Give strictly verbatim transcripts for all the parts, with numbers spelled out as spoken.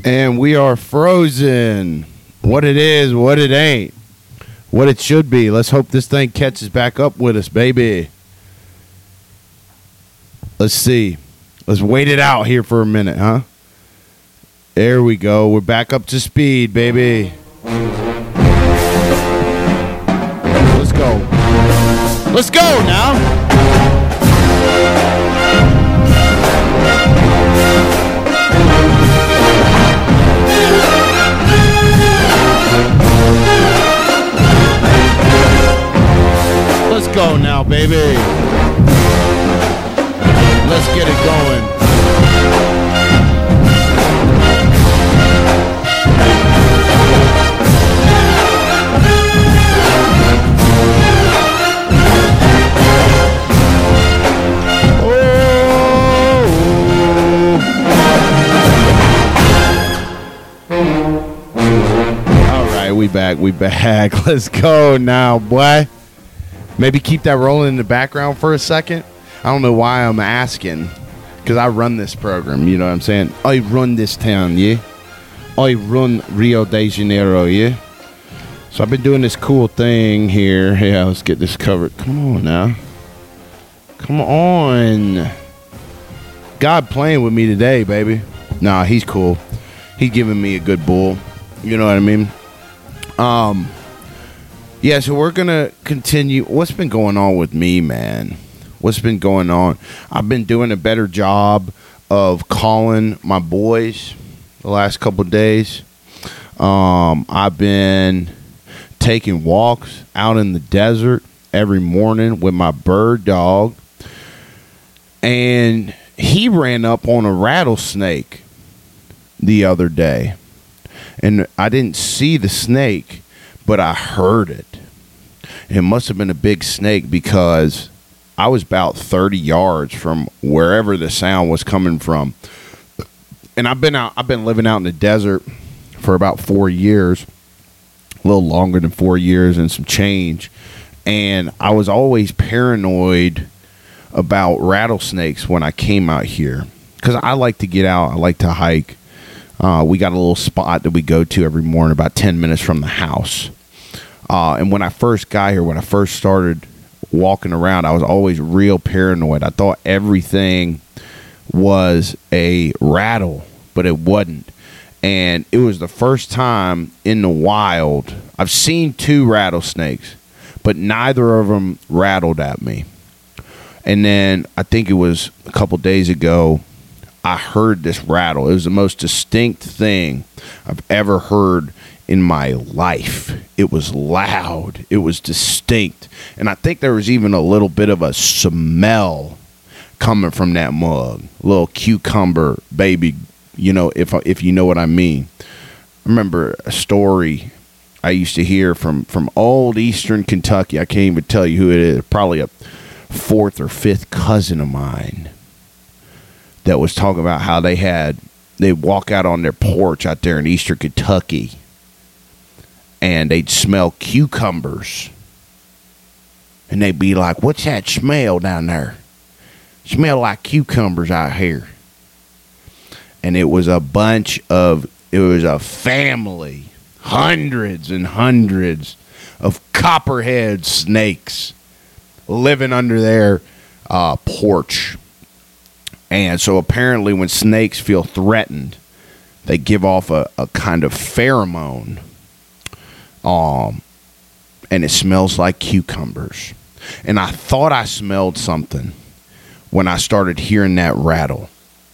And we are frozen. What it is, what it ain't. What it should be. Let's hope this thing catches back up with us, baby. Let's see. Let's wait it out here for a minute, huh? There we go. We're back up to speed, baby. Let's go. Let's go now. Let's go now, baby. Let's get it going. We back, we back. Let's go now, boy. Maybe keep that rolling in the background for a second. I don't know why I'm asking, because I run this program, you know what I'm saying? I run this town, yeah? I run Rio de Janeiro, yeah? So I've been doing this cool thing here. Yeah, let's get this covered. Come on now. Come on. God playing with me today, baby. Nah, he's cool. He's giving me a good bull. You know what I mean? Um, yeah, so we're going to continue. What's been going on with me, man? What's been going on? I've been doing a better job of calling my boys the last couple of days. Um, I've been taking walks out in the desert every morning with my bird dog. And he ran up on a rattlesnake the other day. And I didn't see the snake, but I heard it. It must have been a big snake because I was about thirty yards from wherever the sound was coming from. And I've been out, I've been living out in the desert for about four years, a little longer than four years and some change. And I was always paranoid about rattlesnakes when I came out here because I like to get out. I like to hike. Uh, we got a little spot that we go to every morning about ten minutes from the house. Uh, and when I first got here, when I first started walking around, I was always real paranoid. I thought everything was a rattle, but it wasn't. And it was the first time in the wild. I've seen two rattlesnakes, but neither of them rattled at me. And then I think it was a couple days ago, I heard this rattle. It was the most distinct thing I've ever heard in my life. It was loud. It was distinct. And I think there was even a little bit of a smell coming from that mug. A little cucumber, baby, you know, if if you know what I mean. I remember a story I used to hear from, from old Eastern Kentucky. I can't even tell you who it is. Probably a fourth or fifth cousin of mine that was talking about how they had, they'd walk out on their porch out there in Eastern Kentucky and they'd smell cucumbers. And they'd be like, what's that smell down there? Smell like cucumbers out here. And it was a bunch of, it was a family, hundreds and hundreds of copperhead snakes living under their uh, porch. And so apparently when snakes feel threatened, they give off a, a kind of pheromone. Um, and it smells like cucumbers. And I thought I smelled something when I started hearing that rattle.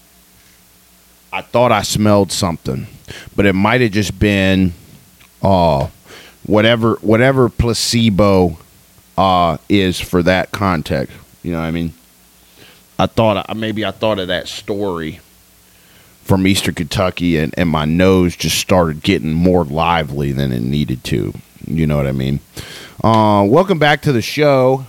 I thought I smelled something. But it might have just been uh, whatever whatever placebo uh, is for that context. You know what I mean? I thought maybe I thought of that story from Eastern Kentucky, and, and my nose just started getting more lively than it needed to. You know what I mean? Uh, welcome back to the show.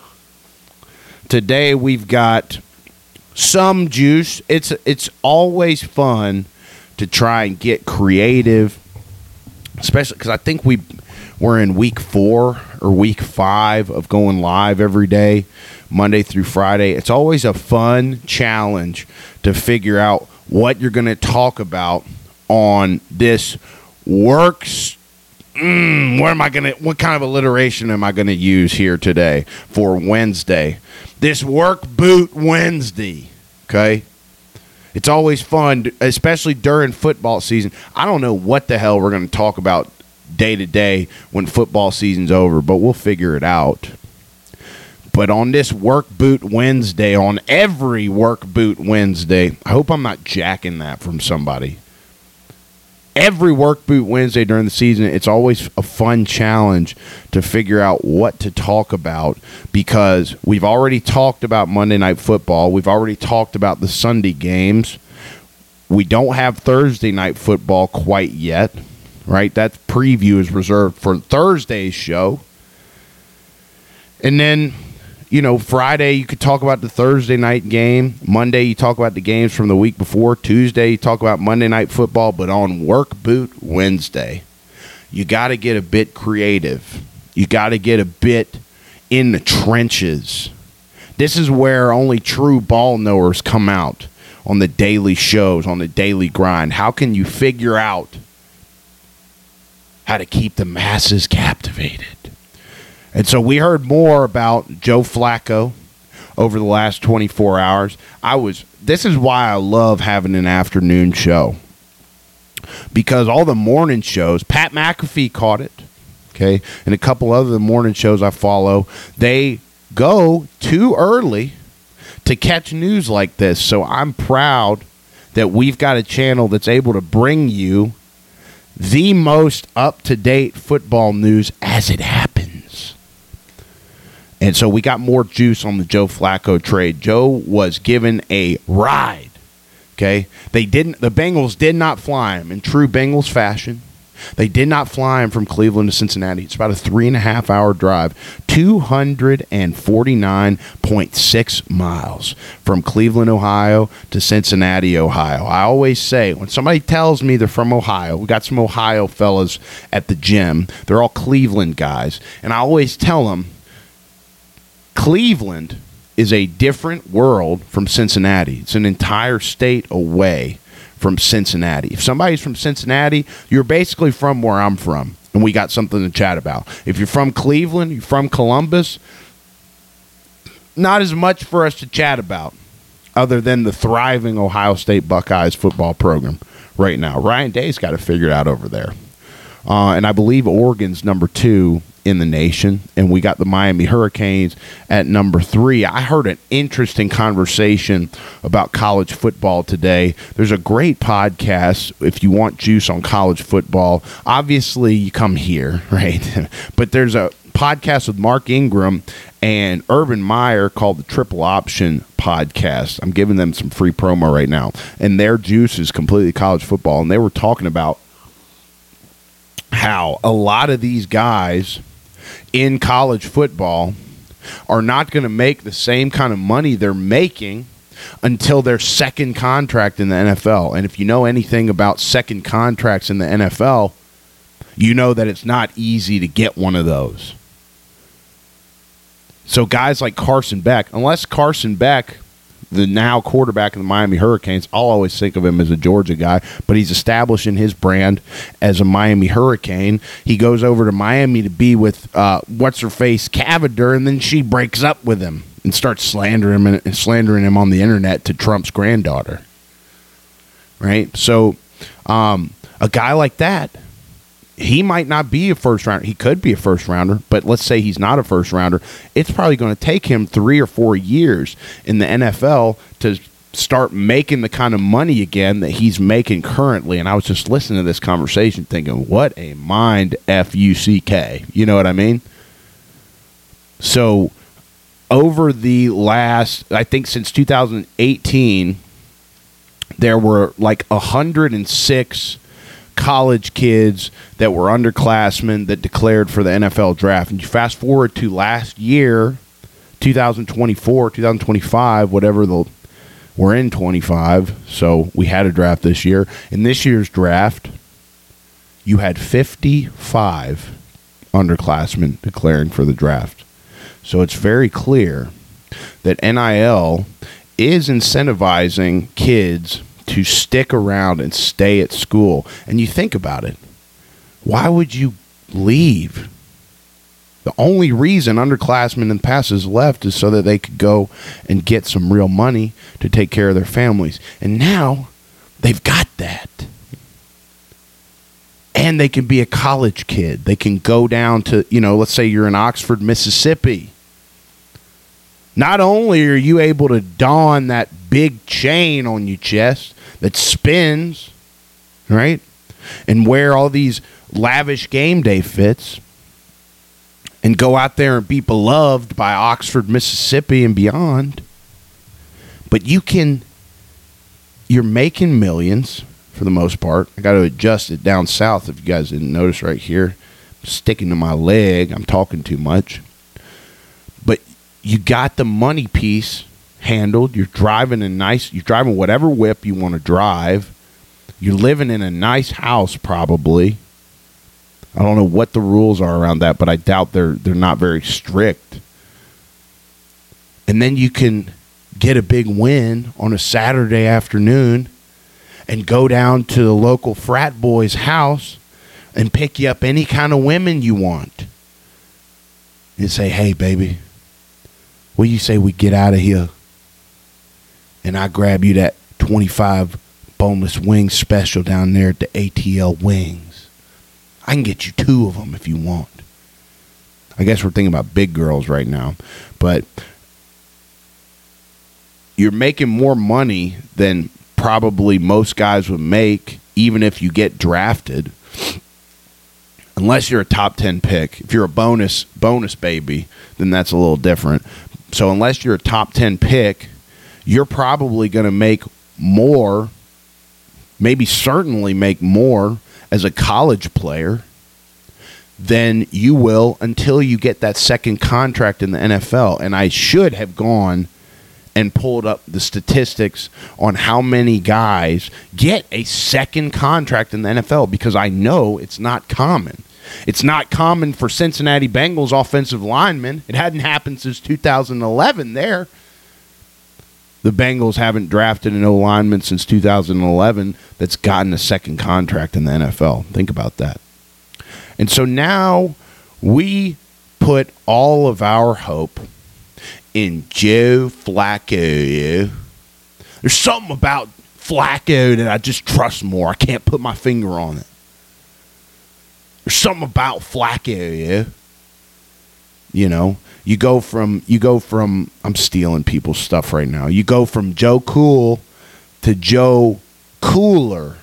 Today we've got some juice. It's it's always fun to try and get creative, especially because I think we we're in week four or week five of going live every day, Monday through Friday. It's always a fun challenge to figure out what you're going to talk about on this works. Mm, what am I gonna? What kind of alliteration am I gonna use here today for Wednesday? This work boot Wednesday. Okay, it's always fun, especially during football season. I don't know what the hell we're gonna talk about day to day when football season's over, but we'll figure it out. But on this work boot Wednesday, on every work boot Wednesday, I hope I'm not jacking that from somebody. Every work boot Wednesday during the season, it's always a fun challenge to figure out what to talk about, because we've already talked about Monday Night Football. We've already talked about the Sunday games. We don't have Thursday Night Football quite yet, right? That preview is reserved for Thursday's show. And then, you know, Friday you could talk about the Thursday night game. Monday you talk about the games from the week before. Tuesday you talk about Monday Night Football. But on Work Boot Wednesday, you got to get a bit creative. You got to get a bit in the trenches. This is where only true ball knowers come out on the daily shows, on the daily grind. How can you figure out how to keep the masses captivated? And so we heard more about Joe Flacco over the last twenty-four hours. I was this is why I love having an afternoon show. Because all the morning shows, Pat McAfee caught it, okay, and a couple other morning shows I follow, they go too early to catch news like this. So I'm proud that we've got a channel that's able to bring you the most up-to-date football news as it happens. And so we got more juice on the Joe Flacco trade. Joe was given a ride, okay? They didn't. The Bengals did not fly him in true Bengals fashion. They did not fly him from Cleveland to Cincinnati. It's about a three and a half hour drive, two hundred forty-nine point six miles from Cleveland, Ohio to Cincinnati, Ohio. I always say, when somebody tells me they're from Ohio, we got some Ohio fellas at the gym. They're all Cleveland guys. And I always tell them, Cleveland is a different world from Cincinnati. It's an entire state away from Cincinnati. If somebody's from Cincinnati, you're basically from where I'm from, and we got something to chat about. If you're from Cleveland, you're from Columbus, not as much for us to chat about other than the thriving Ohio State Buckeyes football program right now. Ryan Day's got it figured out over there. Uh, and I believe Oregon's number two in the nation, and we got the Miami Hurricanes at number three. I heard an interesting conversation about college football today. There's a great podcast if you want juice on college football. Obviously, you come here, right? But there's a podcast with Mark Ingram and Urban Meyer called the Triple Option Podcast. I'm giving them some free promo right now, and their juice is completely college football, and they were talking about how a lot of these guys in college football are not going to make the same kind of money they're making until their second contract in the N F L. And if you know anything about second contracts in the N F L, you know that it's not easy to get one of those. So guys like Carson Beck, unless Carson Beck, the now quarterback of the Miami Hurricanes, I'll always think of him as a Georgia guy, but he's establishing his brand as a Miami Hurricane. He goes over to Miami to be with uh, what's-her-face Cavender, and then she breaks up with him and starts slandering him, and slandering him on the internet to Trump's granddaughter. Right? So um, a guy like that, he might not be a first rounder. He could be a first rounder, but let's say he's not a first rounder. It's probably going to take him three or four years in the N F L to start making the kind of money again that he's making currently. And I was just listening to this conversation thinking, what a mind F U C K. You know what I mean? So over the last, I think since two thousand eighteen, there were like one hundred six college kids that were underclassmen that declared for the N F L draft. And you fast forward to last year, two thousand twenty-four, two thousand twenty-five, whatever the we're in twenty-five, so we had a draft this year. In this year's draft, you had fifty-five underclassmen declaring for the draft. So it's very clear that N I L is incentivizing kids to stick around and stay at school. And you think about it. Why would you leave? The only reason underclassmen and passes left is so that they could go and get some real money to take care of their families. And now they've got that. And they can be a college kid. They can go down to, you know, let's say you're in Oxford, Mississippi. Not only are you able to don that big chain on your chest that spins, right, and wear all these lavish game day fits and go out there and be beloved by Oxford, Mississippi and beyond, but you can, you're making millions for the most part. I got to adjust it down south if you guys didn't notice right here. I'm sticking to my leg. I'm talking too much. But you got the money piece handled. You're driving a nice, you're driving whatever whip you want to drive. You're living in a nice house probably. I don't know what the rules are around that, but I doubt they're they're not very strict. And then you can get a big win on a Saturday afternoon and go down to the local frat boy's house and pick you up any kind of women you want. And say, hey, baby, what do you say we get out of here? And I grab you that twenty-five boneless wing special down there at the A T L Wings. I can get you two of them if you want. I guess we're thinking about big girls right now. But you're making more money than probably most guys would make, even if you get drafted. Unless you're a top ten pick. If you're a bonus bonus baby, then that's a little different. So unless you're a top ten pick, you're probably going to make more, maybe certainly make more as a college player than you will until you get that second contract in the N F L. And I should have gone and pulled up the statistics on how many guys get a second contract in the N F L, because I know it's not common. It's not common for Cincinnati Bengals offensive linemen. It hadn't happened since two thousand eleven there. The Bengals haven't drafted an O-lineman since two thousand eleven that's gotten a second contract in the N F L. Think about that. And so now we put all of our hope in Joe Flacco. There's something about Flacco that I just trust more. I can't put my finger on it. There's something about Flacco. You know, you go from you go from I'm stealing people's stuff right now. You go from Joe Cool to Joe Cooler.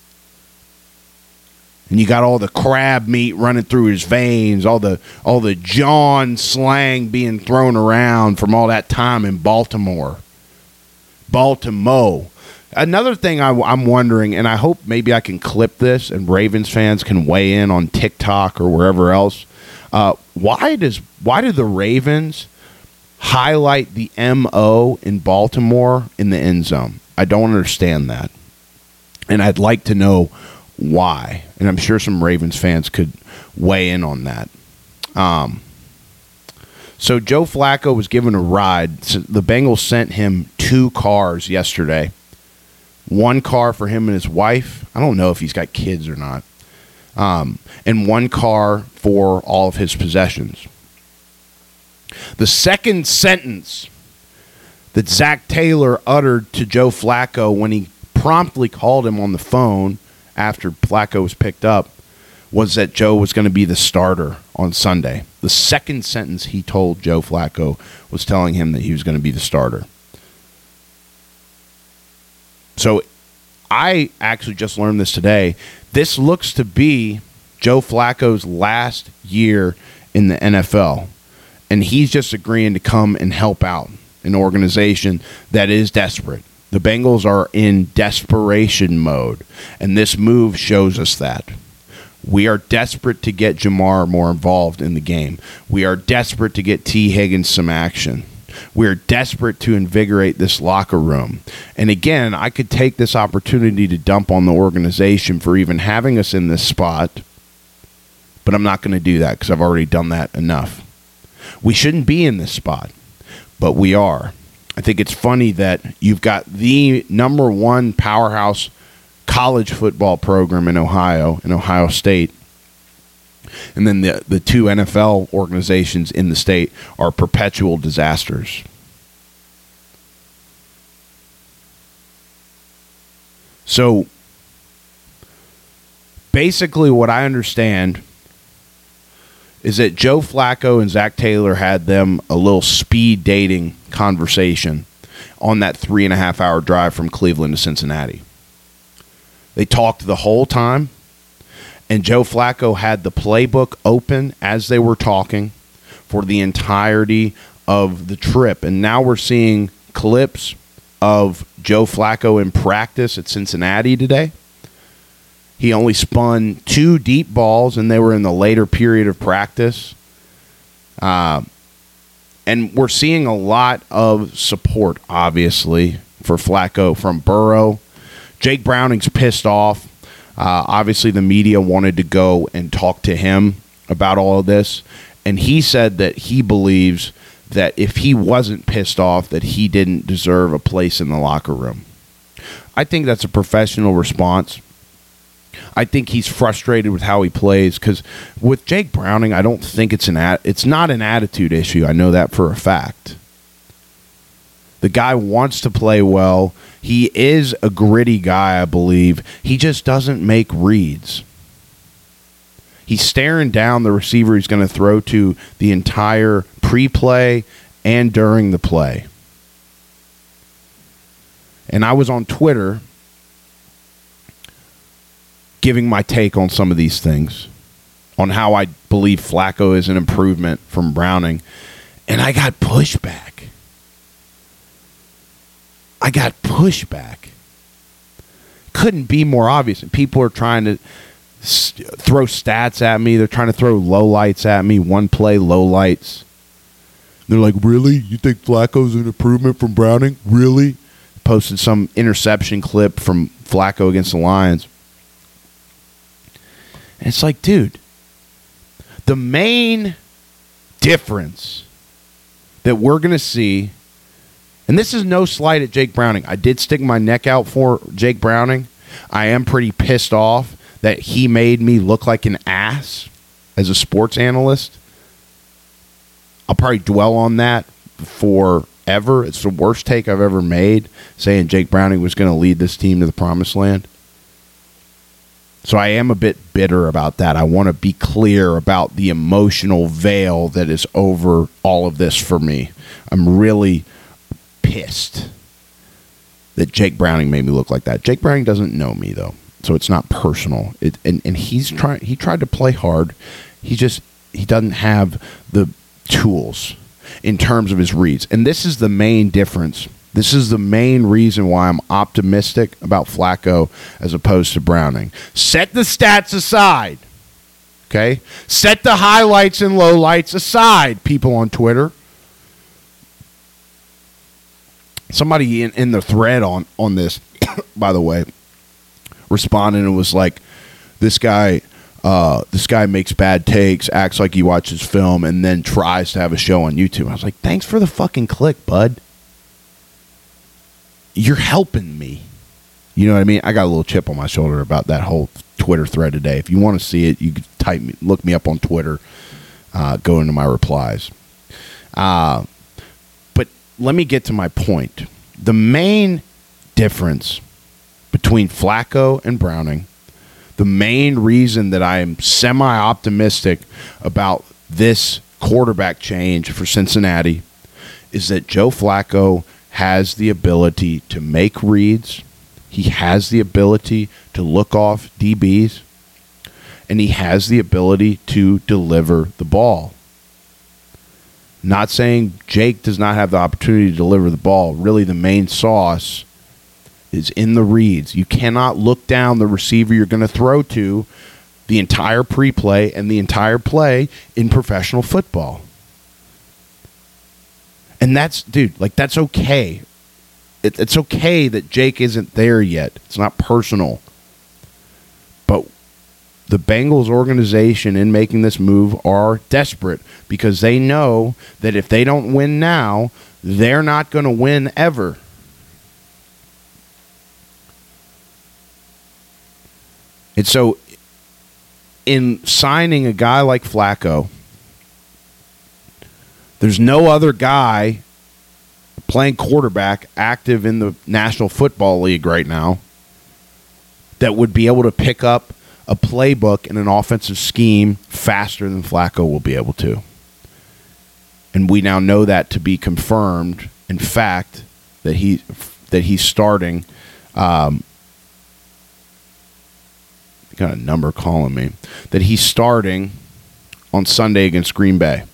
And you got all the crab meat running through his veins, all the all the John slang being thrown around from all that time in Baltimore. Baltimore. Another thing I, I'm wondering, and I hope maybe I can clip this and Ravens fans can weigh in on TikTok or wherever else. Uh, why does why do the Ravens highlight the M O in Baltimore in the end zone? I don't understand that. And I'd like to know why. And I'm sure some Ravens fans could weigh in on that. Um, so Joe Flacco was given a ride. So the Bengals sent him two cars yesterday. One car for him and his wife. I don't know if he's got kids or not. Um, and one car for all of his possessions. The second sentence that Zach Taylor uttered to Joe Flacco when he promptly called him on the phone after Flacco was picked up was that Joe was going to be the starter on Sunday. The second sentence he told Joe Flacco was telling him that he was going to be the starter. So I actually just learned this today. This looks to be Joe Flacco's last year in the N F L. And he's just agreeing to come and help out an organization that is desperate. The Bengals are in desperation mode, and this move shows us that. We are desperate to get Jamar more involved in the game. We are desperate to get T. Higgins some action. We are desperate to invigorate this locker room. And again, I could take this opportunity to dump on the organization for even having us in this spot, but I'm not going to do that because I've already done that enough. We shouldn't be in this spot, but we are. I think it's funny that you've got the number one powerhouse college football program in Ohio, in Ohio State, and then the the two N F L organizations in the state are perpetual disasters. So basically what I understand is that Joe Flacco and Zach Taylor had them a little speed dating conversation on that three and a half hour drive from Cleveland to Cincinnati. They talked the whole time, and Joe Flacco had the playbook open as they were talking for the entirety of the trip. And now we're seeing clips of Joe Flacco in practice at Cincinnati today. He only spun two deep balls, and they were in the later period of practice. Uh, and we're seeing a lot of support, obviously, for Flacco from Burrow. Jake Browning's pissed off. Uh, obviously, the media wanted to go and talk to him about all of this. And he said that he believes that if he wasn't pissed off, that he didn't deserve a place in the locker room. I think that's a professional response. I think he's frustrated with how he plays because with Jake Browning, I don't think it's an at, it's not an attitude issue. I know that for a fact. The guy wants to play well. He is a gritty guy, I believe. He just doesn't make reads. He's staring down the receiver he's going to throw to the entire pre-play and during the play. And I was on Twitter giving my take on some of these things, on how I believe Flacco is an improvement from Browning, and I got pushback. I got pushback. Couldn't be more obvious. And people are trying to st- throw stats at me. They're trying to throw lowlights at me, one play lowlights. They're like, really? You think Flacco's an improvement from Browning? Really? Posted some interception clip from Flacco against the Lions. And it's like, dude, the main difference that we're going to see, and this is no slight at Jake Browning. I did stick my neck out for Jake Browning. I am pretty pissed off that he made me look like an ass as a sports analyst. I'll probably dwell on that forever. It's the worst take I've ever made, saying Jake Browning was going to lead this team to the promised land. So I am a bit bitter about that. I want to be clear about the emotional veil that is over all of this for me. I'm really pissed that Jake Browning made me look like that. Jake Browning doesn't know me, though, so it's not personal. It, and and he's trying. He tried to play hard. He just he doesn't have the tools in terms of his reads. And this is the main difference. This is the main reason why I'm optimistic about Flacco as opposed to Browning. Set the stats aside, okay? Set the highlights and lowlights aside, people on Twitter. Somebody in, in the thread on, on this, by the way, responded and was like, this guy, uh, this guy makes bad takes, acts like he watches film, and then tries to have a show on YouTube. I was like, thanks for the fucking click, bud. You're helping me. You know what I mean? I got a little chip on my shoulder about that whole Twitter thread today. If you want to see it, you can type me, look me up on Twitter, uh, go into my replies. Uh, but let me get to my point. The main difference between Flacco and Browning, the main reason that I am semi-optimistic about this quarterback change for Cincinnati is that Joe Flacco has the ability to make reads. He has the ability to look off D Bs. And he has the ability to deliver the ball. Not saying Jake does not have the opportunity to deliver the ball. Really, the main sauce is in the reads. You cannot look down the receiver you're going to throw to the entire pre-play and the entire play in professional football. And that's, dude, like, that's okay. It, it's okay that Jake isn't there yet. It's not personal. But the Bengals organization in making this move are desperate because they know that if they don't win now, they're not going to win ever. And so in signing a guy like Flacco, there's no other guy playing quarterback active in the National Football League right now that would be able to pick up a playbook and an offensive scheme faster than Flacco will be able to. And we now know that to be confirmed. In fact, that he that he's starting. Um, got a number calling me. That he's starting on Sunday against Green Bay.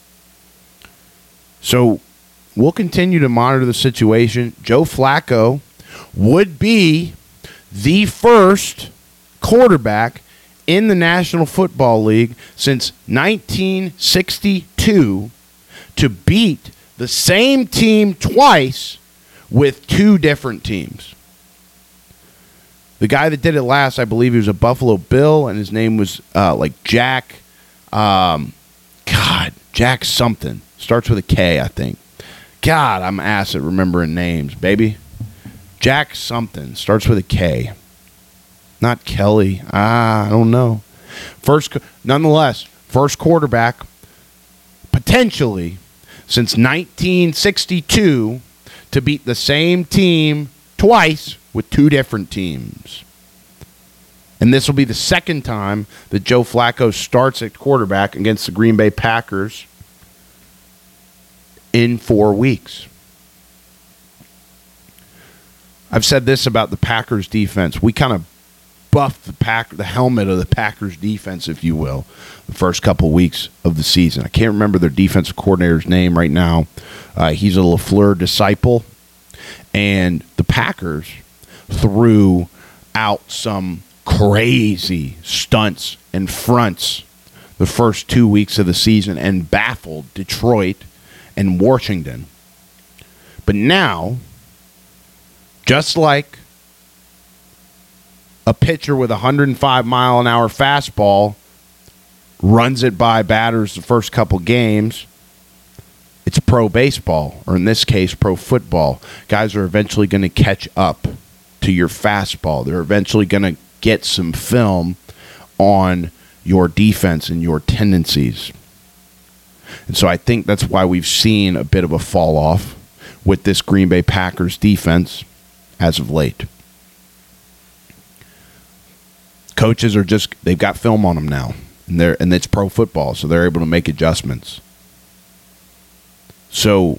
So we'll continue to monitor the situation. Joe Flacco would be the first quarterback in the National Football League since nineteen sixty-two to beat the same team twice with two different teams. The guy that did it last, I believe he was a Buffalo Bill, and his name was uh, like Jack, um, God, Jack something. Starts with a K, I think. God, I'm ass at remembering names, baby. Jack something. Starts with a K. Not Kelly. Ah, I don't know. First, nonetheless, first quarterback, potentially, since nineteen sixty-two to beat the same team twice with two different teams. And this will be the second time that Joe Flacco starts at quarterback against the Green Bay Packers in four weeks. I've said this about the Packers defense. We kind of buffed the pack, the helmet of the Packers defense, if you will, the first couple weeks of the season. I can't remember their defensive coordinator's name right now. Uh, he's a LaFleur disciple. And the Packers threw out some crazy stunts and fronts the first two weeks of the season and baffled Detroit and Washington. But now, just like a pitcher with a one hundred five mile an hour fastball runs it by batters the first couple games, it's pro baseball, or in this case, pro football. Guys are eventually going to catch up to your fastball. They're eventually going to get some film on your defense and your tendencies. And so I think that's why we've seen a bit of a fall off with this Green Bay Packers defense as of late. Coaches are just, they've got film on them now, and they're and it's pro football, so they're able to make adjustments. So,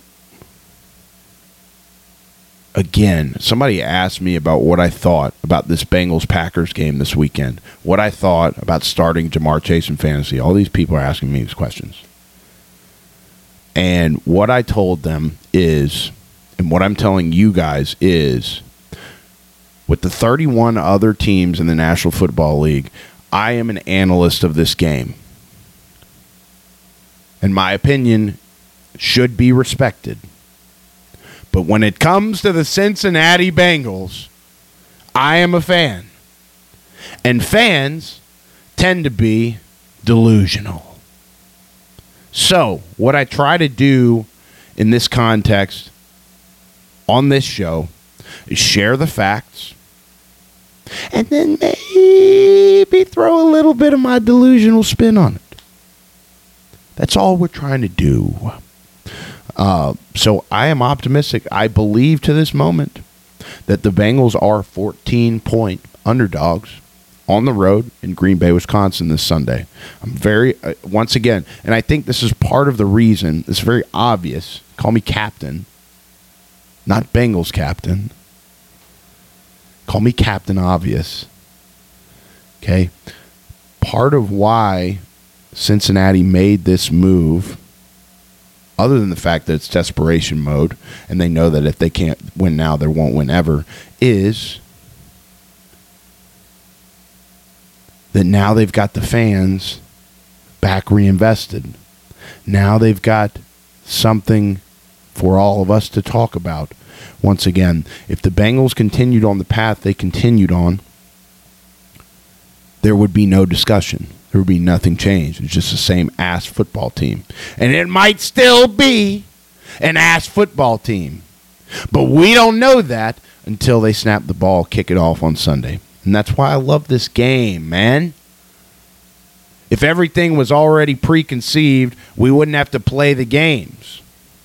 again, somebody asked me about what I thought about this Bengals-Packers game this weekend, what I thought about starting Jamar Chase in fantasy. All these people are asking me these questions. And what I told them is, and what I'm telling you guys is, with the thirty-one other teams in the National Football League, I am an analyst of this game. And my opinion should be respected. But when it comes to the Cincinnati Bengals, I am a fan. And fans tend to be delusional. So, what I try to do in this context on this show is share the facts and then maybe throw a little bit of my delusional spin on it. That's all we're trying to do. Uh, so I am optimistic. I believe to this moment that the Bengals are fourteen-point underdogs on the road in Green Bay, Wisconsin this Sunday. I'm very, uh, once again, and I think this is part of the reason, it's very obvious, call me captain, not Bengals captain. Call me Captain Obvious. Okay? Part of why Cincinnati made this move, other than the fact that it's desperation mode, and they know that if they can't win now, they won't win ever, is that now they've got the fans back reinvested. Now they've got something for all of us to talk about. Once again, if the Bengals continued on the path they continued on, there would be no discussion. There would be nothing changed. It's just the same ass football team. And it might still be an ass football team. But we don't know that until they snap the ball, kick it off on Sunday. And that's why I love this game, man. If everything was already preconceived, we wouldn't have to play the games.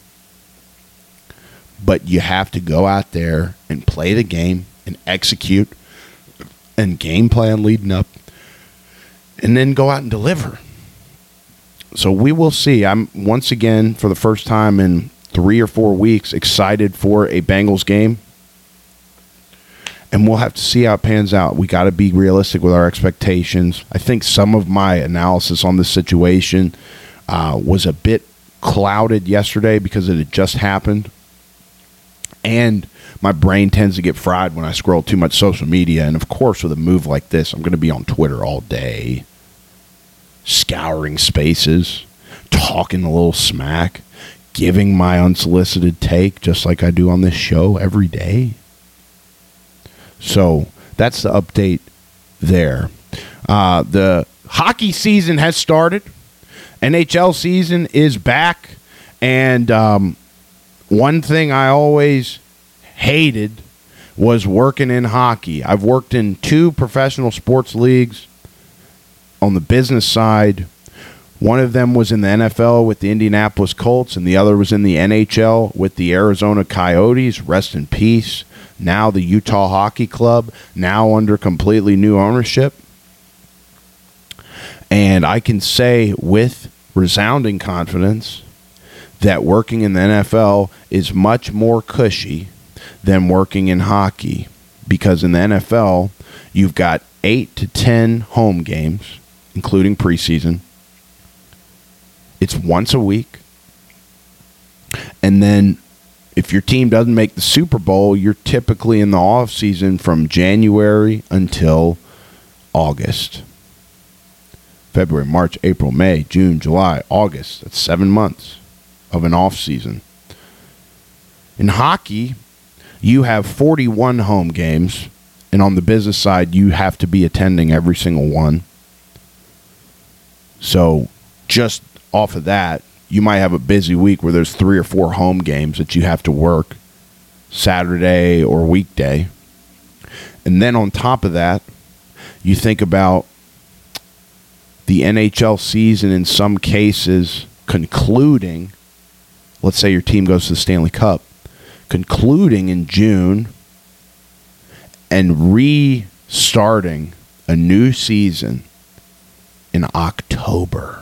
But you have to go out there and play the game and execute and game plan leading up and then go out and deliver. So we will see. I'm once again, for the first time in three or four weeks, excited for a Bengals game. And we'll have to see how it pans out. We got to be realistic with our expectations. I think some of my analysis on this situation uh, was a bit clouded yesterday because it had just happened. And my brain tends to get fried when I scroll too much social media. And, of course, with a move like this, I'm going to be on Twitter all day, scouring spaces, talking a little smack, giving my unsolicited take just like I do on this show every day. So that's the update there. Uh, the hockey season has started. N H L season is back. And um, one thing I always hated was working in hockey. I've worked in two professional sports leagues on the business side. One of them was in the N F L with the Indianapolis Colts, and the other was in the N H L with the Arizona Coyotes. Rest in peace. Now the Utah Hockey Club, now under completely new ownership. And I can say with resounding confidence that working in the N F L is much more cushy than working in hockey. Because in the N F L, you've got eight to ten home games, including preseason. It's once a week. And then if your team doesn't make the Super Bowl, you're typically in the off season from January until August. February, March, April, May, June, July, August. That's seven months of an off season. In hockey, you have forty-one home games, and on the business side, you have to be attending every single one. So just off of that, you might have a busy week where there's three or four home games that you have to work Saturday or weekday. And then on top of that, you think about the N H L season in some cases concluding, let's say your team goes to the Stanley Cup, concluding in June and restarting a new season in October.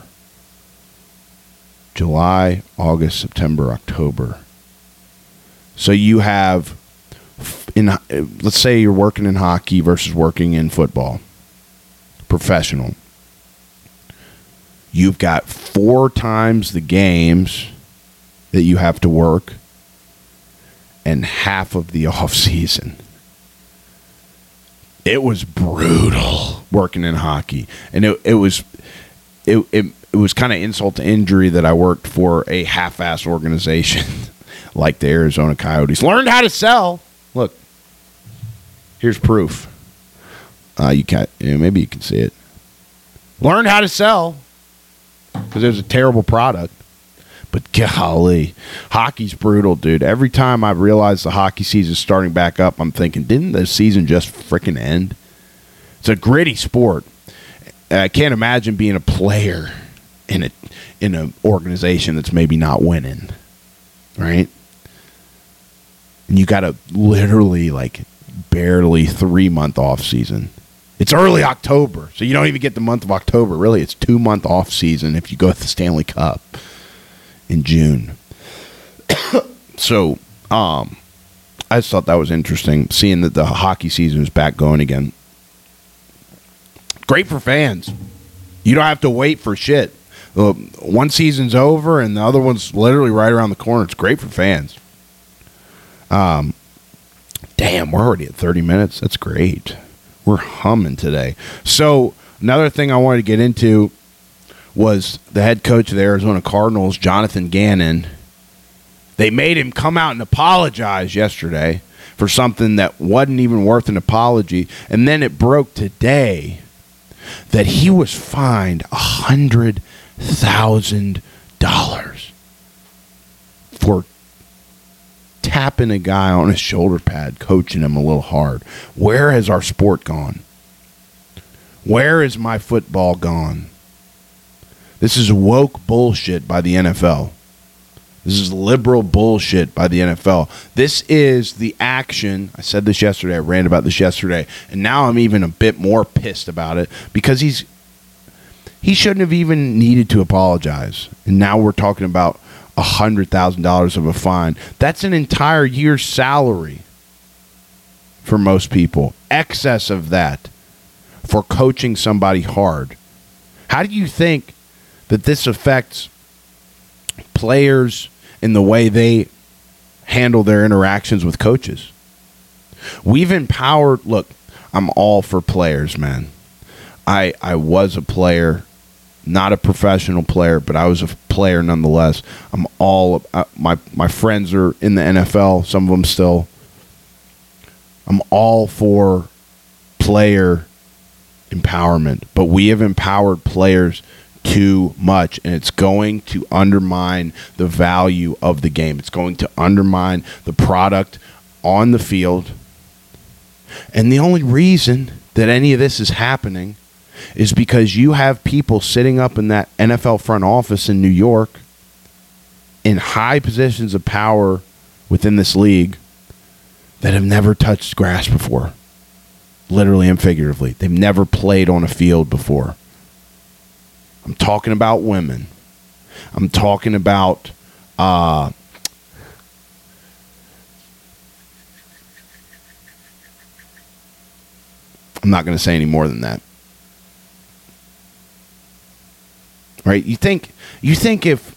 July, August, September, October. So you have, in let's say you're working in hockey versus working in football, professional. You've got four times the games that you have to work and half of the off season. It was brutal working in hockey, and it it was it it. It was kind of insult to injury that I worked for a half-ass organization like the Arizona Coyotes. Learned how to sell. Look, here's proof. Uh, you can't. You know, maybe you can see it. Learned how to sell because it was a terrible product. But golly, hockey's brutal, dude. Every time I realize the hockey season's starting back up, I'm thinking, didn't the season just freaking end? It's a gritty sport. I can't imagine being a player in a in an organization that's maybe not winning, right? And you got a literally like barely three month off season. It's early October, so you don't even get the month of October. Really, it's two month off season if you go to the Stanley Cup in June. So, um, I just thought that was interesting, seeing that the hockey season is back going again. Great for fans. You don't have to wait for shit. Uh, one season's over and the other one's literally right around the corner. It's great for fans. Um, damn, we're already at thirty minutes. That's great. We're humming today. So another thing I wanted to get into was the head coach of the Arizona Cardinals, Jonathan Gannon. They made him come out and apologize yesterday for something that wasn't even worth an apology. And then it broke today that he was fined one hundred thousand dollars for tapping a guy on his shoulder pad, coaching him a little hard. Where has our sport gone? Where is my football gone? This is woke bullshit by the N F L. This is liberal bullshit by the N F L. This is the action. I said this yesterday. I ranted about this yesterday. And now I'm even a bit more pissed about it because he's he shouldn't have even needed to apologize. And now we're talking about one hundred thousand dollars of a fine. That's an entire year's salary for most people. Excess of that for coaching somebody hard. How do you think that this affects players in the way they handle their interactions with coaches? We've empowered, look, I'm all for players, man. I I was a player, not a professional player, but I was a player nonetheless. I'm all, uh, my, my friends are in the N F L, some of them still. I'm all for player empowerment, but we have empowered players too much, and it's going to undermine the value of the game. It's going to undermine the product on the field. And the only reason that any of this is happening is because you have people sitting up in that N F L front office in New York in high positions of power within this league that have never touched grass before. Literally and figuratively. They've never played on a field before. I'm talking about women. I'm talking about uh, I'm not going to say any more than that. Right? You think you think if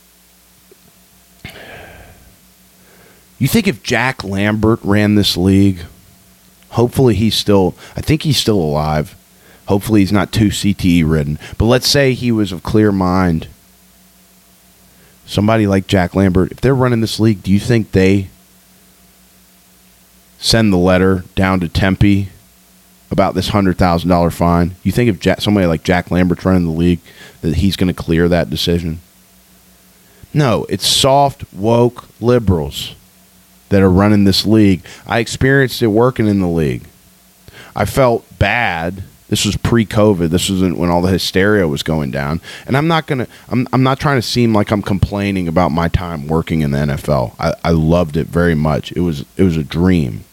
you think if Jack Lambert ran this league, hopefully he's still, I think he's still alive. Hopefully he's not too C T E ridden. But let's say he was of clear mind. Somebody like Jack Lambert, if they're running this league, do you think they send the letter down to Tempe about this one hundred thousand dollars fine? You think if Jack, somebody like Jack Lambert's running the league, that he's going to clear that decision? No, it's soft, woke liberals that are running this league. I experienced it working in the league. I felt bad. This was pre-COVID. This wasn't when all the hysteria was going down. And I'm not gonna. I'm. I'm not trying to seem like I'm complaining about my time working in the N F L. I, I loved it very much. It was. It was a dream.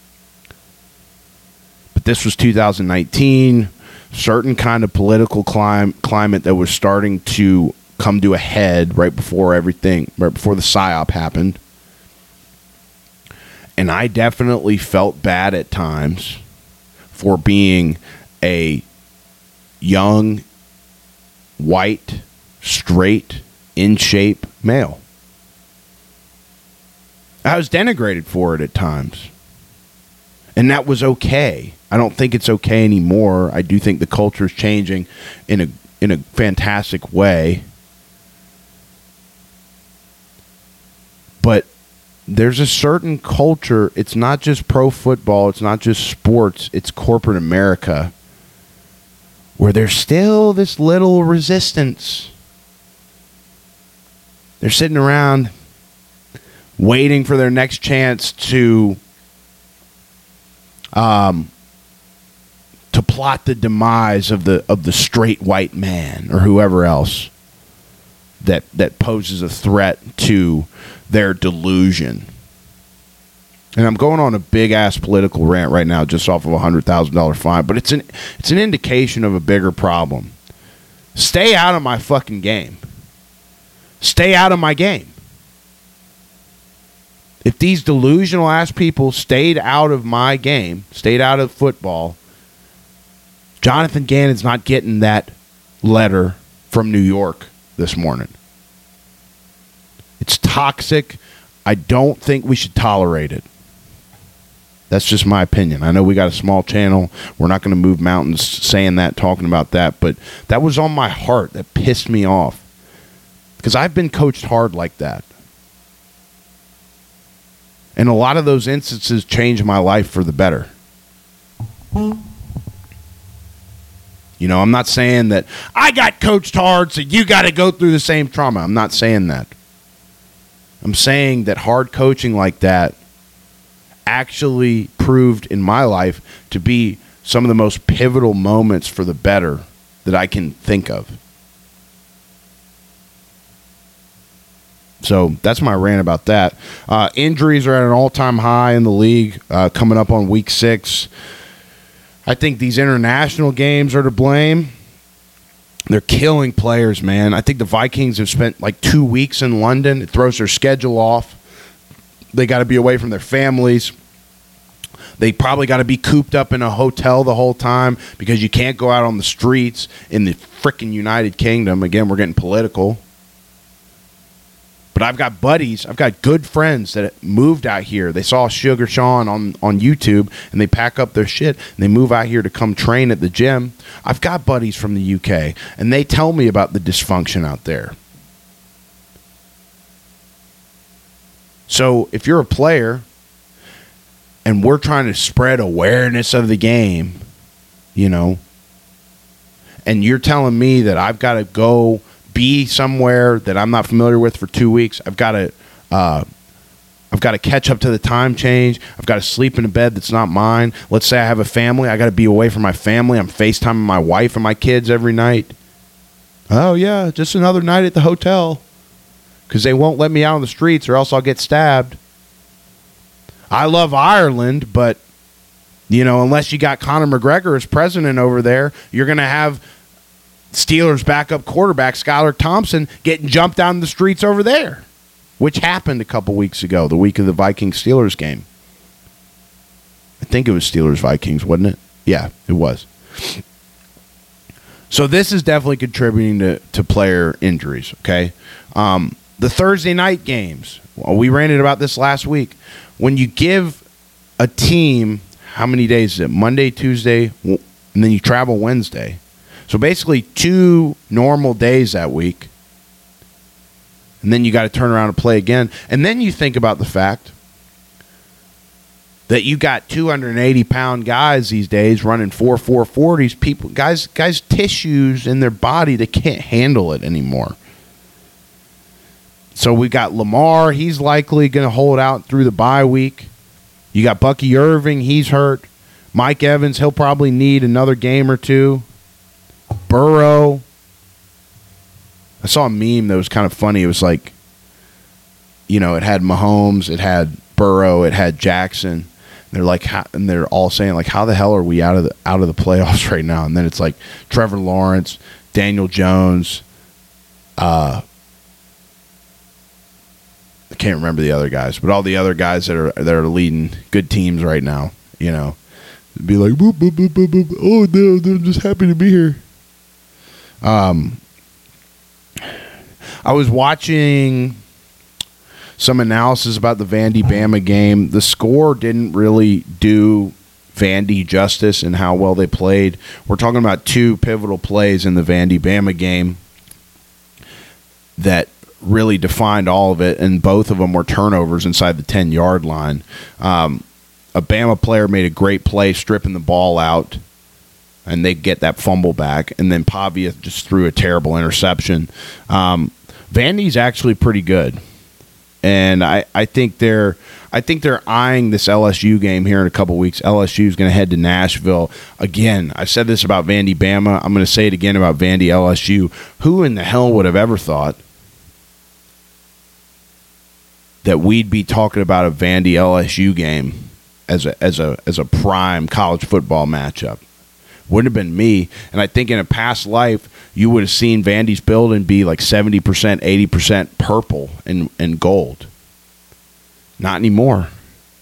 But this was two thousand nineteen. Certain kind of political clim- climate that was starting to come to a head right before everything. Right before the psyop happened. And I definitely felt bad at times for being a young, white, straight, in shape male. I was denigrated for it at times. And that was okay. I don't think it's okay anymore. I do think the culture is changing in a in a fantastic way. But there's a certain culture. It's not just pro football. It's not just sports. It's corporate America, where there's still this little resistance. They're sitting around waiting for their next chance to um, to plot the demise of the of the straight white man or whoever else that that poses a threat to their delusion. And I'm going on a big-ass political rant right now just off of a one hundred thousand dollars fine, but it's an it's an indication of a bigger problem. Stay out of my fucking game. Stay out of my game. If these delusional-ass people stayed out of my game, stayed out of football, Jonathan Gannon's not getting that letter from New York this morning. It's toxic. I don't think we should tolerate it. That's just my opinion. I know we got a small channel. We're not going to move mountains saying that, talking about that, but that was on my heart. That pissed me off. Because I've been coached hard like that. And a lot of those instances changed my life for the better. You know, I'm not saying that I got coached hard, so you got to go through the same trauma. I'm not saying that. I'm saying that hard coaching like that actually proved in my life to be some of the most pivotal moments for the better that I can think of. So that's my rant about that. Uh, injuries are at an all-time high in the league, uh, coming up on week six. I think these international games are to blame. They're killing players, man. I think the Vikings have spent like two weeks in London. It throws their schedule off. They got to be away from their families. They probably got to be cooped up in a hotel the whole time because you can't go out on the streets in the frickin' United Kingdom. Again, we're getting political. But I've got buddies, I've got good friends that moved out here. They saw Sugar Sean on, on YouTube, and they pack up their shit, and they move out here to come train at the gym. I've got buddies from the U K, and they tell me about the dysfunction out there. So if you're a player, and we're trying to spread awareness of the game, you know, and you're telling me that I've got to go be somewhere that I'm not familiar with for two weeks. I've got to, uh, I've got to catch up to the time change. I've got to sleep in a bed that's not mine. Let's say I have a family. I got to be away from my family. I'm FaceTiming my wife and my kids every night. Oh yeah, just another night at the hotel because they won't let me out on the streets or else I'll get stabbed. I love Ireland, but you know, unless you got Conor McGregor as president over there, you're going to have Steelers backup quarterback Skylar Thompson getting jumped down the streets over there, which happened a couple weeks ago, the week of the Vikings-Steelers game. I think it was Steelers-Vikings, wasn't it? Yeah, it was. So this is definitely contributing to, to player injuries, okay? Um, the Thursday night games, well, we ranted about this last week. When you give a team, how many days is it? Monday, Tuesday, and then you travel Wednesday. So basically two normal days that week. And then you got to turn around and play again. And then you think about the fact that you got two hundred eighty pound guys these days running four four forties. People, guys, guys, tissues in their body, they can't handle it anymore. So we got Lamar. He's likely going to hold out through the bye week. You got Bucky Irving. He's hurt. Mike Evans, he'll probably need another game or two. Burrow. I saw a meme that was kind of funny. It was like, you know, it had Mahomes, it had Burrow, it had Jackson. They're like, how, and they're all saying like, how the hell are we out of the out of the playoffs right now? And then it's like Trevor Lawrence, Daniel Jones. Uh, I can't remember the other guys, but all the other guys that are that are leading good teams right now. You know, be like, boop, boop, boop, boop, boop. Oh no, they're just happy to be here. Um, I was watching some analysis about the Vandy-Bama game. The score didn't really do Vandy justice in how well they played. We're talking about two pivotal plays in the Vandy-Bama game that really defined all of it, and both of them were turnovers inside the ten-yard line. Um, a Bama player made a great play stripping the ball out, and they get that fumble back, and then Pavia just threw a terrible interception. Um, Vandy's actually pretty good, and I, I think they're I think they're eyeing this L S U game here in a couple weeks. L S U is going to head to Nashville again. I said this about Vandy Bama. I'm going to say it again about Vandy L S U. Who in the hell would have ever thought that we'd be talking about a Vandy L S U game as a as a as a prime college football matchup? Wouldn't have been me. And I think in a past life, you would have seen Vandy's building be like seventy percent, eighty percent purple and, and gold. Not anymore.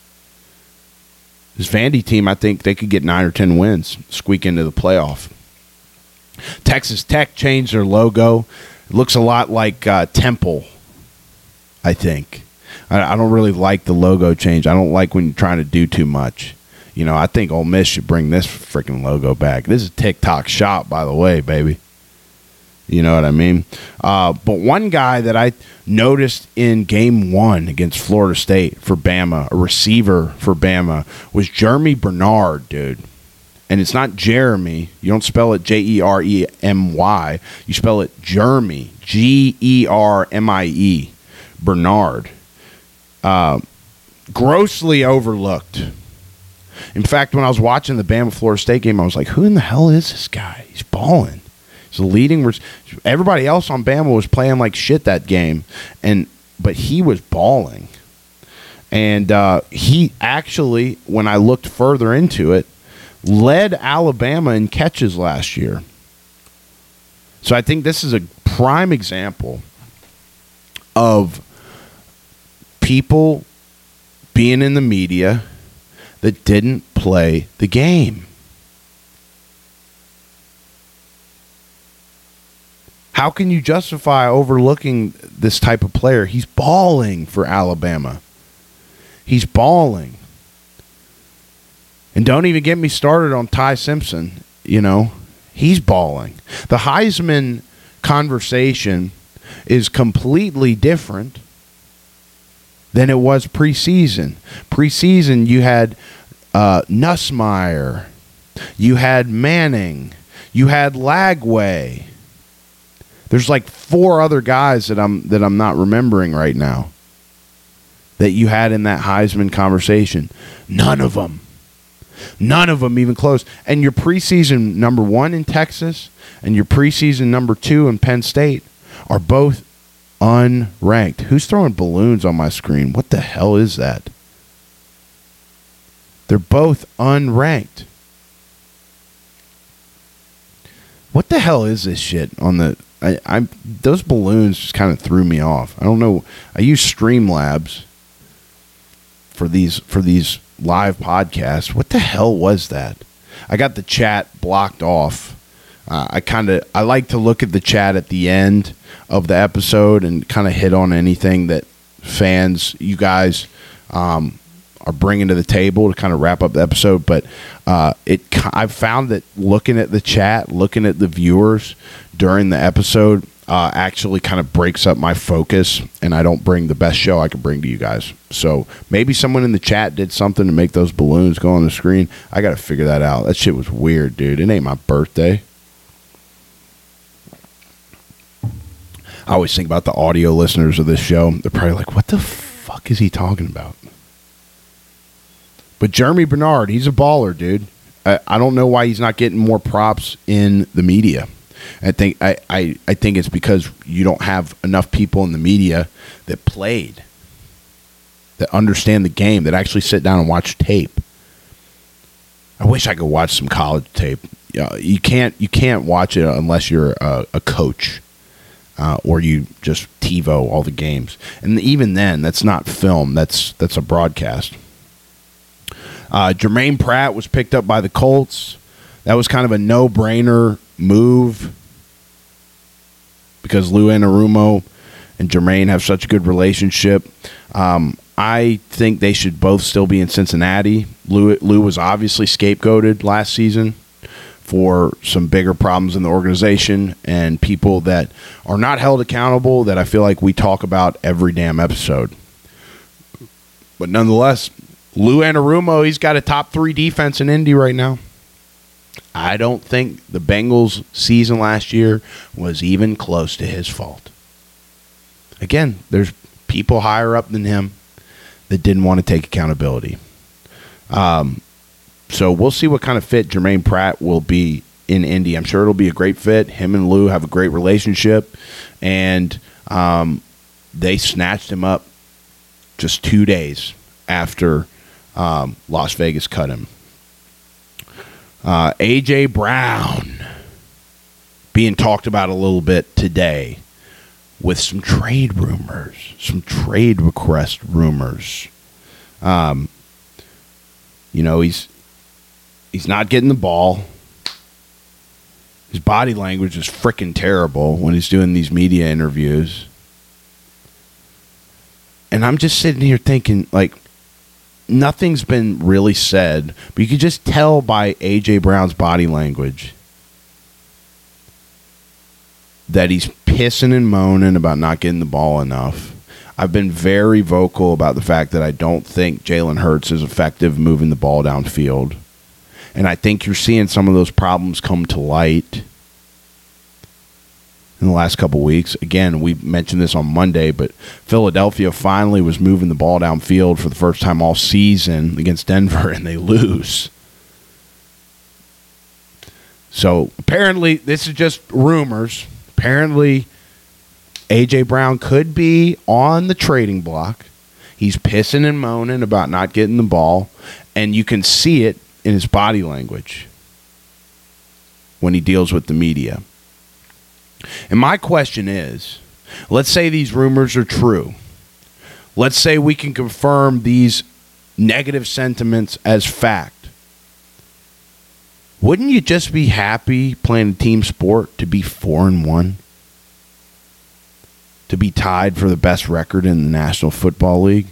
This Vandy team, I think they could get nine or ten wins, squeak into the playoff. Texas Tech changed their logo. It looks a lot like uh, Temple, I think. I, I don't really like the logo change. I don't like when you're trying to do too much. You know, I think Ole Miss should bring this freaking logo back. This is TikTok shop, by the way, baby. You know what I mean? Uh, but one guy that I noticed in game one against Florida State for Bama, a receiver for Bama, was Jeremy Bernard, dude. And it's not Jeremy. You don't spell it J E R E M Y. You spell it Jeremy, G E R M I E, Bernard. Uh, grossly overlooked. In fact, when I was watching the Bama Florida State game, I was like, who in the hell is this guy? He's balling. He's leading. Everybody else on Bama was playing like shit that game, and but he was balling. And uh, he actually, when I looked further into it, led Alabama in catches last year. So I think this is a prime example of people being in the media that didn't play the game. How can you justify overlooking this type of player? He's balling for Alabama. He's balling. And don't even get me started on Ty Simpson. You know, he's balling. The Heisman conversation is completely different than it was preseason. Preseason, you had uh, Nussmeier, you had Manning, you had Lagway. There's like four other guys that I'm that I'm not remembering right now that you had in that Heisman conversation. None of them. None of them even close. And your preseason number one in Texas and your preseason number two in Penn State are both unranked. Who's throwing balloons on my screen? What the hell is that? They're both unranked. What the hell is this shit on the... I, I'm those balloons just kind of threw me off. I don't know. I use Streamlabs for these for these live podcasts. What the hell was that? I got the chat blocked off. Uh, I kind of I like to look at the chat at the end of the episode and kind of hit on anything that fans, you guys, um, are bringing to the table to kind of wrap up the episode. But uh, it I've found that looking at the chat, looking at the viewers during the episode, uh, actually kind of breaks up my focus, and I don't bring the best show I can bring to you guys. So maybe someone in the chat did something to make those balloons go on the screen. I got to figure that out. That shit was weird, dude. It ain't my birthday. I always think about the audio listeners of this show. They're probably like, what the fuck is he talking about? But Jeremy Bernard, he's a baller, dude. I, I don't know why he's not getting more props in the media. I think I, I, I think it's because you don't have enough people in the media that played, that understand the game, that actually sit down and watch tape. I wish I could watch some college tape. You know, you can't you can't watch it unless you're a, a coach. Uh, or you just TiVo all the games. And even then, that's not film. That's that's a broadcast. Uh, Jermaine Pratt was picked up by the Colts. That was kind of a no-brainer move because Lou Anarumo and Jermaine have such a good relationship. Um, I think they should both still be in Cincinnati. Lou, Lou was obviously scapegoated last season for some bigger problems in the organization and people that are not held accountable that I feel like we talk about every damn episode. But nonetheless, Lou Anarumo, he's got a top three defense in Indy right now. I don't think the Bengals' season last year was even close to his fault. Again, there's people higher up than him that didn't want to take accountability. Um, So we'll see what kind of fit Jermaine Pratt will be in Indy. I'm sure it'll be a great fit. Him and Lou have a great relationship, and um, they snatched him up just two days after um, Las Vegas cut him. Uh, A J. Brown being talked about a little bit today with some trade rumors, some trade request rumors. Um, you know, he's He's not getting the ball. His body language is freaking terrible when he's doing these media interviews. And I'm just sitting here thinking, like, nothing's been really said, but you could just tell by A J. Brown's body language that he's pissing and moaning about not getting the ball enough. I've been very vocal about the fact that I don't think Jalen Hurts is effective moving the ball downfield. And I think you're seeing some of those problems come to light. in the last couple weeks. Again, we mentioned this on Monday, but Philadelphia finally was moving the ball downfield for the first time all season against Denver, and they lose. So apparently, this is just rumors. Apparently, A J. Brown could be on the trading block. He's pissing and moaning about not getting the ball, and you can see it in his body language when he deals with the media. And my question is, let's say these rumors are true. Let's say we can confirm these negative sentiments as fact. Wouldn't you just be happy playing a team sport to be four and one? To be tied for the best record in the National Football League?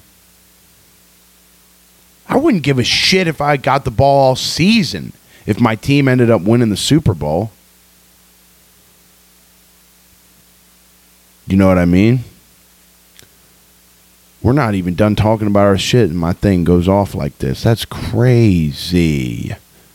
I wouldn't give a shit if I got the ball all season if my team ended up winning the Super Bowl. You know what I mean? We're not even done talking about our shit and my thing goes off like this. That's crazy.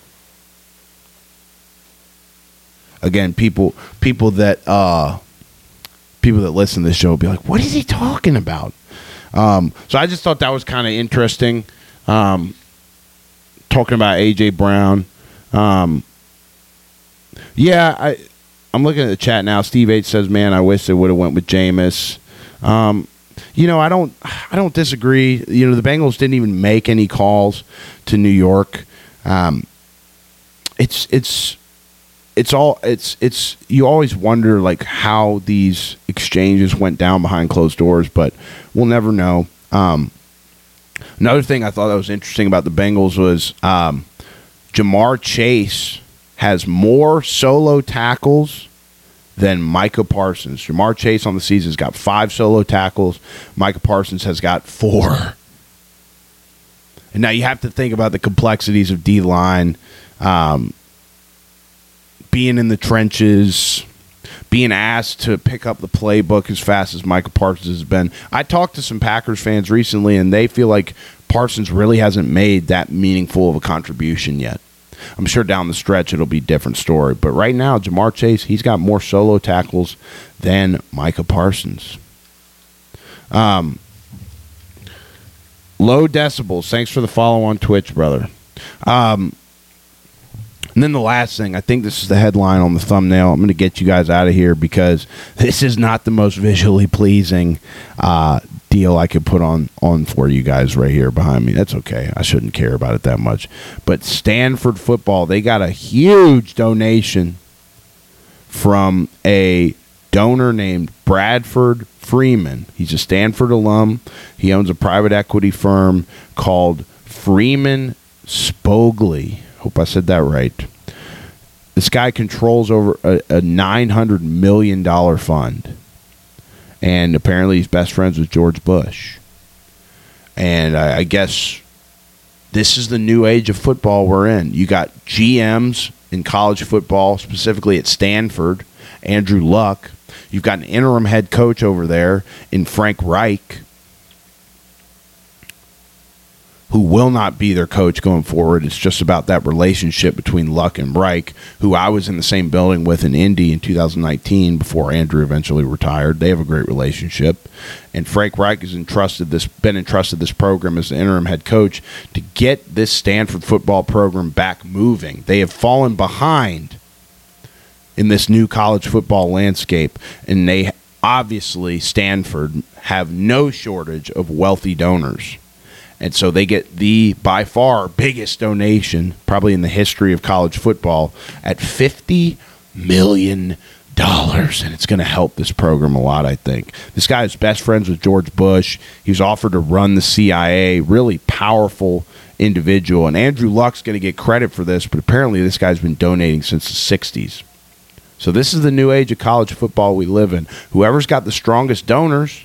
Again, people people that uh people that listen to this show will be like, what is he talking about? Um, so I just thought that was kind of interesting. Um, talking about A J. Brown. Um, yeah, I, I'm looking at the chat now. Steve H says, man, I wish they would have went with Jameis. Um, you know, I don't I don't disagree. You know, the Bengals didn't even make any calls to New York. Um, it's it's It's all it's it's you always wonder like how these exchanges went down behind closed doors, but we'll never know. Um, another thing I thought that was interesting about the Bengals was um, Jamar Chase has more solo tackles than Micah Parsons. Jamar Chase on the season has got five solo tackles. Micah Parsons has got four. And now you have to think about the complexities of D-line. Um, being in the trenches, being asked to pick up the playbook as fast as Micah Parsons has been. I talked to some Packers fans recently, and they feel like Parsons really hasn't made that meaningful of a contribution yet. I'm sure down the stretch it'll be a different story. But right now, Jamar Chase, he's got more solo tackles than Micah Parsons. Um, low decibels, thanks for the follow on Twitch, brother. Um, And then the last thing, I think this is the headline on the thumbnail. I'm going to get you guys out of here because this is not the most visually pleasing uh, deal I could put on, on for you guys right here behind me. That's okay. I shouldn't care about it that much. But Stanford football, they got a huge donation from a donor named Bradford Freeman. He's a Stanford alum. He owns a private equity firm called Freeman Spogli. Hope I said that right. This guy controls over a, a nine hundred million dollars fund. And apparently he's best friends with George Bush. And I, I guess this is the new age of football we're in. You got G Ms in college football, specifically at Stanford, Andrew Luck. You've got an interim head coach over there in Frank Reich, who will not be their coach going forward. It's just about that relationship between Luck and Reich, who I was in the same building with in Indy in two thousand nineteen before Andrew eventually retired. They have a great relationship. And Frank Reich has entrusted this, been entrusted this program as the interim head coach to get this Stanford football program back moving. They have fallen behind in this new college football landscape, and they obviously, Stanford, have no shortage of wealthy donors. And so they get the, by far, biggest donation, probably in the history of college football, at fifty million dollars. And it's going to help this program a lot, I think. This guy is best friends with George Bush. He was offered to run the C I A, really powerful individual. And Andrew Luck's going to get credit for this, but apparently this guy's been donating since the sixties. So this is the new age of college football we live in. Whoever's got the strongest donors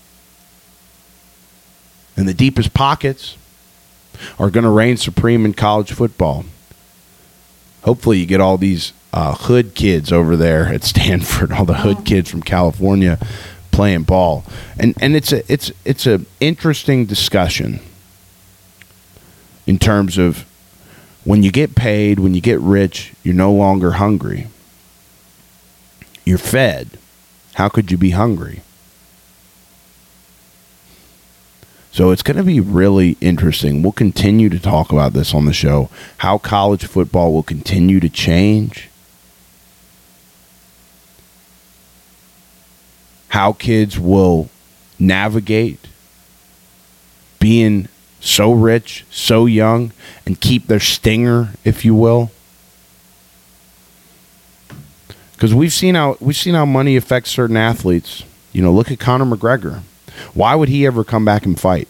and the deepest pockets are going to reign supreme in college football. Hopefully you get all these uh, hood kids over there at Stanford, all the hood kids from California playing ball. And and it's a it's it's a interesting discussion in terms of when you get paid, when you get rich, you're no longer hungry. You're fed. How could you be hungry? So it's going to be really interesting. We'll continue to talk about this on the show, how college football will continue to change, how kids will navigate being so rich, so young, and keep their stinger, if you will. Because we've seen how we've seen how money affects certain athletes. You know, look at Conor McGregor. Why would he ever come back and fight?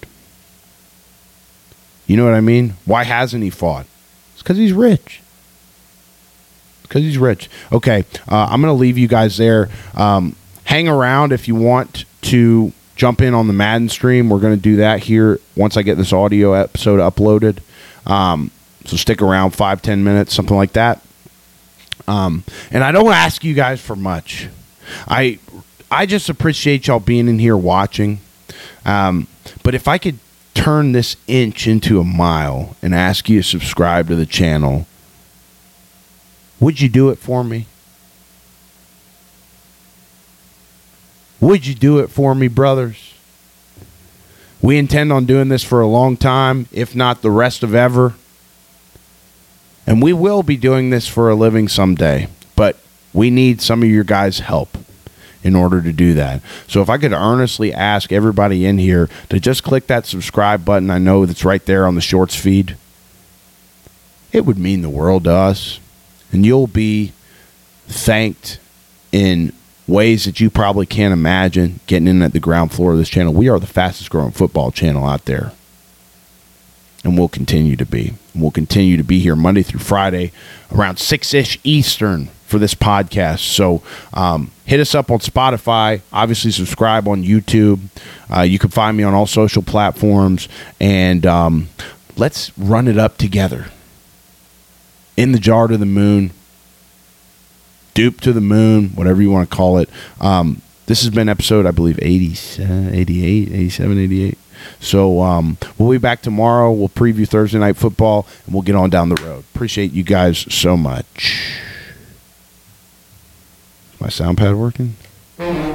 You know what I mean? Why hasn't he fought? It's because he's rich. Because he's rich. Okay, uh, I'm going to leave you guys there. Um, hang around if you want to jump in on the Madden stream. We're going to do that here once I get this audio episode uploaded. Um, so stick around five, ten minutes, something like that. Um, and I don't ask you guys for much. I I just appreciate y'all being in here watching. Um, but if I could turn this inch into a mile and ask you to subscribe to the channel, would you do it for me? Would you do it for me, brothers? We intend on doing this for a long time, if not the rest of ever. And we will be doing this for a living someday. But we need some of your guys' help in order to do that. So if I could earnestly ask everybody in here to just click that subscribe button, I know that's right there on the shorts feed, it would mean the world to us. And you'll be thanked in ways that you probably can't imagine getting in at the ground floor of this channel. We are the fastest growing football channel out there. And we'll continue to be. We'll continue to be here Monday through Friday around six-ish Eastern for this podcast. So um, hit us up on Spotify. Obviously, subscribe on YouTube. Uh, you can find me on all social platforms. And um, let's run it up together. In the jar to the moon. Dupe to the moon. Whatever you want to call it. Um, this has been episode, I believe, eighty-seven, eighty-eight, eighty-seven, eighty-eight. So um, we'll be back tomorrow. We'll preview Thursday Night Football, and we'll get on down the road. Appreciate you guys so much. Is my sound pad working?